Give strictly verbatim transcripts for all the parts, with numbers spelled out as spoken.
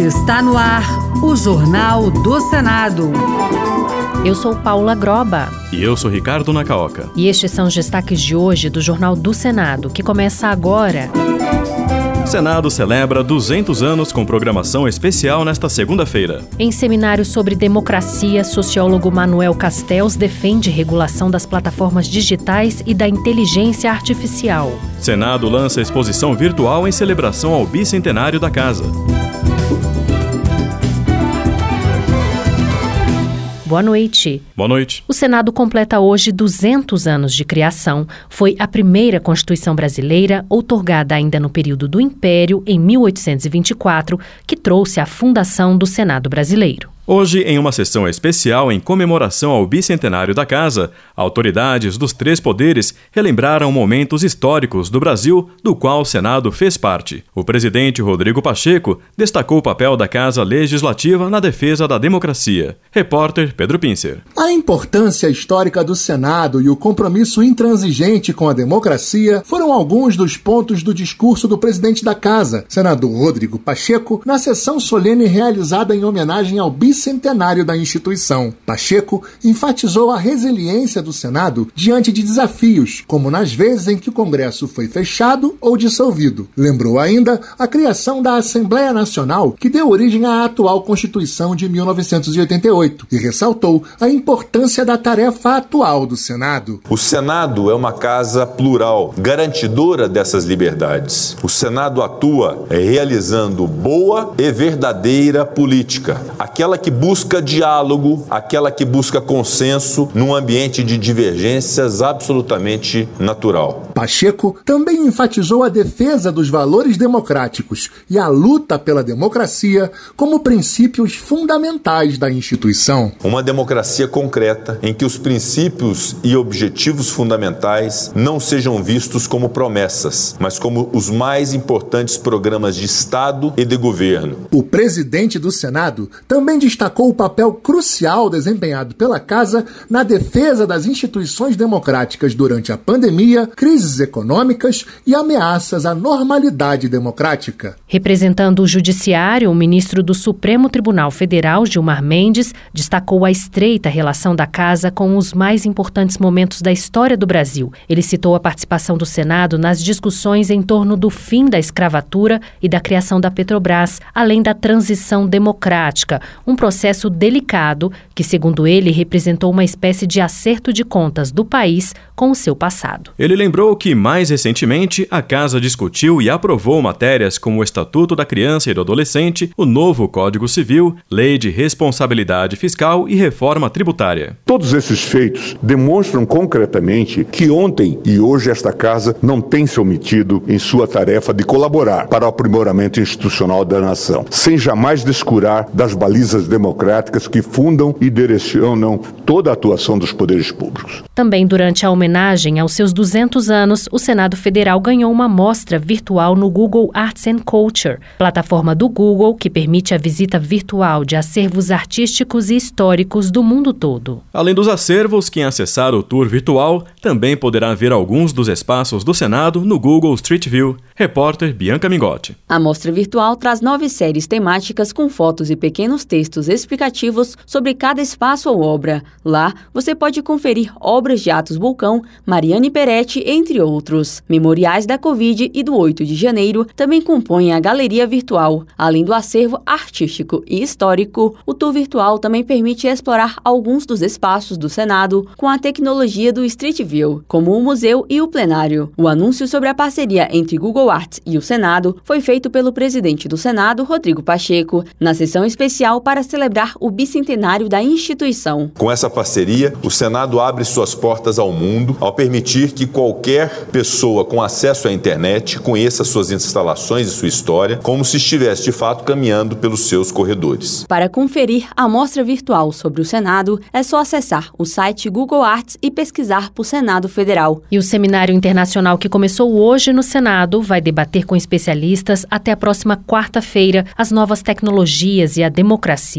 Está no ar o Jornal do Senado. Eu sou Paula Groba. E eu sou Ricardo Nacaoca. E estes são os destaques de hoje do Jornal do Senado, que começa agora. Senado celebra duzentos anos com programação especial nesta segunda-feira. Em seminário sobre democracia, sociólogo Manuel Castells defende regulação das plataformas digitais e da inteligência artificial. Senado lança exposição virtual em celebração ao bicentenário da Casa. Boa noite. Boa noite. O Senado completa hoje duzentos anos de criação. Foi a primeira Constituição brasileira, outorgada ainda no período do Império, em mil oitocentos e vinte e quatro, que trouxe a fundação do Senado brasileiro. Hoje, em uma sessão especial em comemoração ao bicentenário da Casa, autoridades dos três poderes relembraram momentos históricos do Brasil, do qual o Senado fez parte. O presidente Rodrigo Pacheco destacou o papel da Casa Legislativa na defesa da democracia. Repórter Pedro Pincer. A importância histórica do Senado e o compromisso intransigente com a democracia foram alguns dos pontos do discurso do presidente da Casa, senador Rodrigo Pacheco, na sessão solene realizada em homenagem ao bicentenário centenário da instituição. Pacheco enfatizou a resiliência do Senado diante de desafios, como nas vezes em que o Congresso foi fechado ou dissolvido. Lembrou ainda a criação da Assembleia Nacional, que deu origem à atual Constituição de mil novecentos e oitenta e oito, e ressaltou a importância da tarefa atual do Senado. O Senado é uma casa plural, garantidora dessas liberdades. O Senado atua realizando boa e verdadeira política, aquela que busca diálogo, aquela que busca consenso num ambiente de divergências absolutamente natural. Pacheco também enfatizou a defesa dos valores democráticos e a luta pela democracia como princípios fundamentais da instituição. Uma democracia concreta em que os princípios e objetivos fundamentais não sejam vistos como promessas, mas como os mais importantes programas de Estado e de governo. O presidente do Senado também destacou o papel crucial desempenhado pela Casa na defesa das instituições democráticas durante a pandemia, crises econômicas e ameaças à normalidade democrática. Representando o Judiciário, o ministro do Supremo Tribunal Federal, Gilmar Mendes, destacou a estreita relação da Casa com os mais importantes momentos da história do Brasil. Ele citou a participação do Senado nas discussões em torno do fim da escravatura e da criação da Petrobras, além da transição democrática, um processo delicado que, segundo ele, representou uma espécie de acerto de contas do país com o seu passado. Ele lembrou que, mais recentemente, a Casa discutiu e aprovou matérias como o Estatuto da Criança e do Adolescente, o novo Código Civil, Lei de Responsabilidade Fiscal e Reforma Tributária. Todos esses feitos demonstram concretamente que ontem e hoje esta Casa não tem se omitido em sua tarefa de colaborar para o aprimoramento institucional da nação, sem jamais descurar das balizas democráticas que fundam e direcionam toda a atuação dos poderes públicos. Também durante a homenagem aos seus duzentos anos, o Senado Federal ganhou uma mostra virtual no Google Arts and Culture, plataforma do Google que permite a visita virtual de acervos artísticos e históricos do mundo todo. Além dos acervos, quem acessar o tour virtual também poderá ver alguns dos espaços do Senado no Google Street View. Repórter Bianca Mingotti. A mostra virtual traz nove séries temáticas com fotos e pequenos textos explicativos sobre cada espaço ou obra. Lá, você pode conferir obras de Atos Bulcão, Mariane Peretti, entre outros. Memoriais da Covid e do oito de janeiro também compõem a galeria virtual. Além do acervo artístico e histórico, o tour virtual também permite explorar alguns dos espaços do Senado com a tecnologia do Street View, como o museu e o plenário. O anúncio sobre a parceria entre Google Arts e o Senado foi feito pelo presidente do Senado, Rodrigo Pacheco, na sessão especial para celebrar o bicentenário da instituição. Com essa parceria, o Senado abre suas portas ao mundo ao permitir que qualquer pessoa com acesso à internet conheça suas instalações e sua história, como se estivesse de fato caminhando pelos seus corredores. Para conferir a mostra virtual sobre o Senado, é só acessar o site Google Arts e pesquisar por Senado Federal. E o seminário internacional que começou hoje no Senado vai debater com especialistas até a próxima quarta-feira as novas tecnologias e a democracia.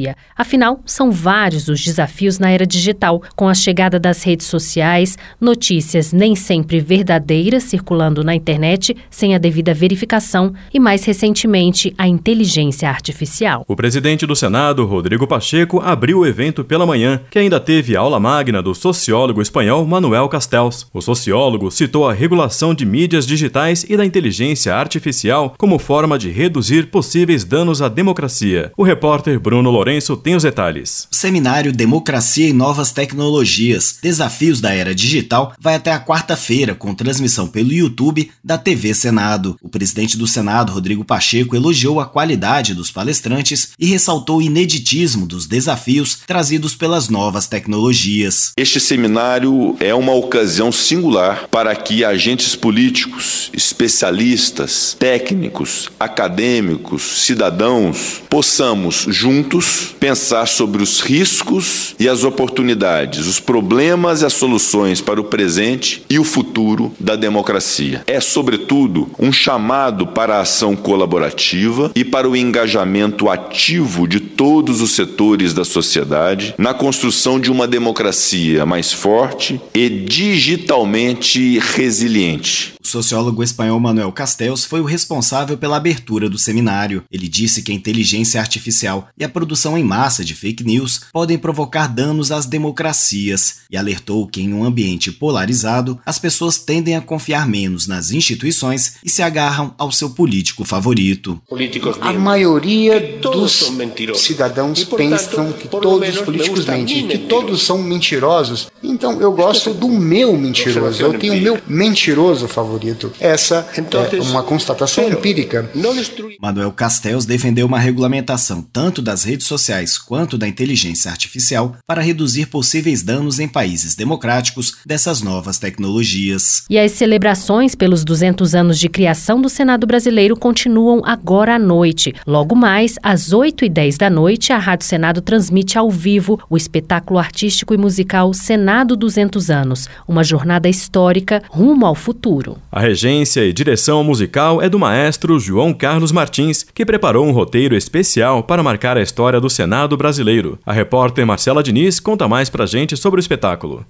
democracia. Afinal, são vários os desafios na era digital, com a chegada das redes sociais, notícias nem sempre verdadeiras circulando na internet sem a devida verificação e, mais recentemente, a inteligência artificial. O presidente do Senado, Rodrigo Pacheco, abriu o evento pela manhã, que ainda teve aula magna do sociólogo espanhol Manuel Castells. O sociólogo citou a regulação de mídias digitais e da inteligência artificial como forma de reduzir possíveis danos à democracia. O repórter Bruno Lourenço tem os detalhes. O seminário Democracia e Novas Tecnologias, Desafios da Era Digital, vai até a quarta-feira, com transmissão pelo YouTube da T V Senado. O presidente do Senado, Rodrigo Pacheco, elogiou a qualidade dos palestrantes e ressaltou o ineditismo dos desafios trazidos pelas novas tecnologias. Este seminário é uma ocasião singular para que agentes políticos, especialistas, técnicos, acadêmicos, cidadãos, possamos juntos pensar sobre os riscos e as oportunidades, os problemas e as soluções para o presente e o futuro da democracia. É, sobretudo, um chamado para a ação colaborativa e para o engajamento ativo de todos os setores da sociedade na construção de uma democracia mais forte e digitalmente resiliente. O sociólogo espanhol Manuel Castells foi o responsável pela abertura do seminário. Ele disse que a inteligência artificial e a produção em massa de fake news podem provocar danos às democracias e alertou que em um ambiente polarizado, as pessoas tendem a confiar menos nas instituições e se agarram ao seu político favorito. A maioria dos cidadãos pensam que todos os políticos mentem, que todos são mentirosos. Então eu gosto do meu mentiroso, eu tenho o meu mentiroso favorito. Essa é uma constatação empírica. Manuel Castells defendeu uma regulamentação tanto das redes sociais quanto da inteligência artificial para reduzir possíveis danos em países democráticos dessas novas tecnologias. E as celebrações pelos duzentos anos de criação do Senado brasileiro continuam agora à noite. Logo mais, às oito e dez da noite, a Rádio Senado transmite ao vivo o espetáculo artístico e musical Senado duzentos anos, uma jornada histórica rumo ao futuro. A regência e direção musical é do maestro João Carlos Martins, que preparou um roteiro especial para marcar a história do Senado brasileiro. A repórter Marcela Diniz conta mais pra gente sobre o espetáculo.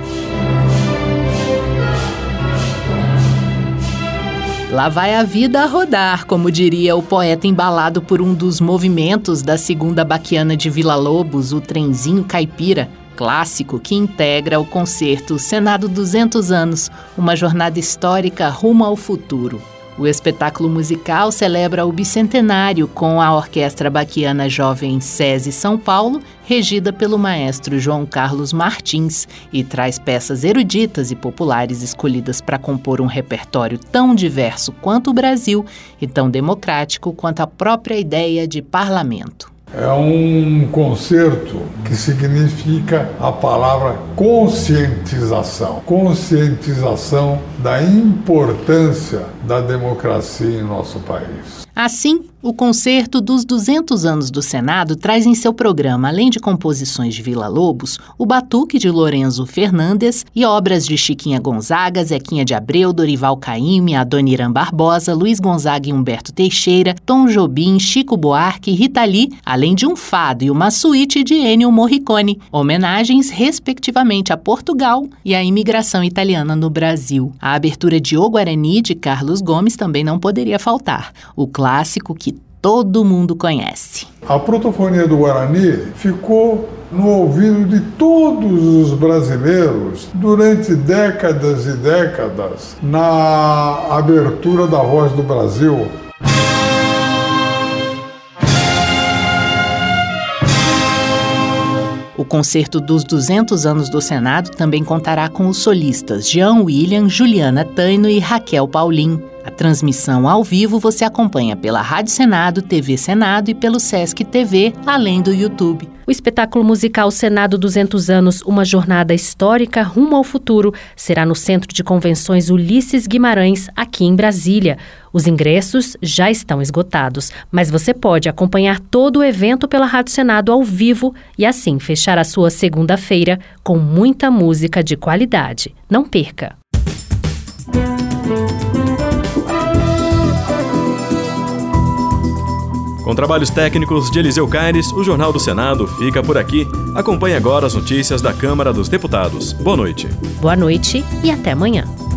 Lá vai a vida a rodar, como diria o poeta embalado por um dos movimentos da segunda baquiana de Villa-Lobos, o Trenzinho Caipira, clássico que integra o concerto Senado duzentos anos, uma jornada histórica rumo ao futuro. O espetáculo musical celebra o bicentenário com a Orquestra Baquiana Jovem SESI São Paulo, regida pelo maestro João Carlos Martins, e traz peças eruditas e populares escolhidas para compor um repertório tão diverso quanto o Brasil e tão democrático quanto a própria ideia de parlamento. É um concerto que significa a palavra conscientização. Conscientização da importância da democracia em nosso país. Assim, o concerto dos duzentos anos do Senado traz em seu programa, além de composições de Villa-Lobos, o Batuque de Lorenzo Fernandes e obras de Chiquinha Gonzaga, Zequinha de Abreu, Dorival Caymmi, Adoniran Barbosa, Luiz Gonzaga e Humberto Teixeira, Tom Jobim, Chico Buarque e Rita Lee, além de um fado e uma suíte de Ennio Morricone, homenagens respectivamente a Portugal e à imigração italiana no Brasil. A abertura de O Guarani, de Carlos Gomes, também não poderia faltar. O clássico que todo mundo conhece. A protofonia do Guarani ficou no ouvido de todos os brasileiros durante décadas e décadas na abertura da Voz do Brasil. O concerto dos duzentos anos do Senado também contará com os solistas Jean William, Juliana Taino e Raquel Paulin. A transmissão ao vivo você acompanha pela Rádio Senado, T V Senado e pelo Sesc T V, além do YouTube. O espetáculo musical Senado duzentos anos, uma jornada histórica rumo ao futuro, será no Centro de Convenções Ulisses Guimarães, aqui em Brasília. Os ingressos já estão esgotados, mas você pode acompanhar todo o evento pela Rádio Senado ao vivo e assim fechar a sua segunda-feira com muita música de qualidade. Não perca! Com trabalhos técnicos de Eliseu Caires, o Jornal do Senado fica por aqui. Acompanhe agora as notícias da Câmara dos Deputados. Boa noite. Boa noite e até amanhã.